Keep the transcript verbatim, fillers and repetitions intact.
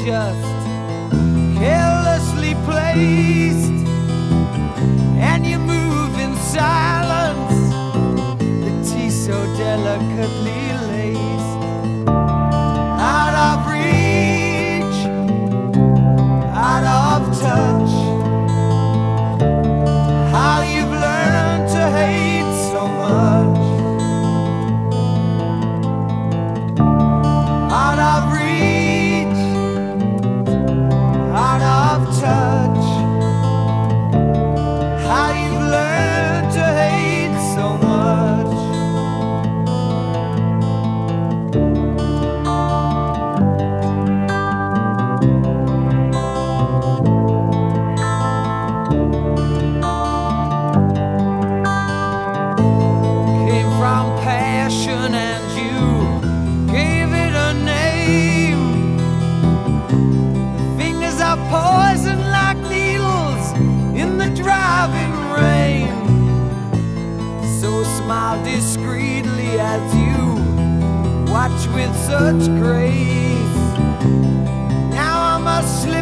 just carelessly placed, and you move in silence, the tea so delicately laced. Out of reach, out of touch, how you've learned to hate so much. Out of reach, out of touch, how you've learned to hate so much. Came from passion and you gave it a name. The fingers are poison like needles in the driving rain. So smile discreetly as you watch with such grace. Now I'm a slave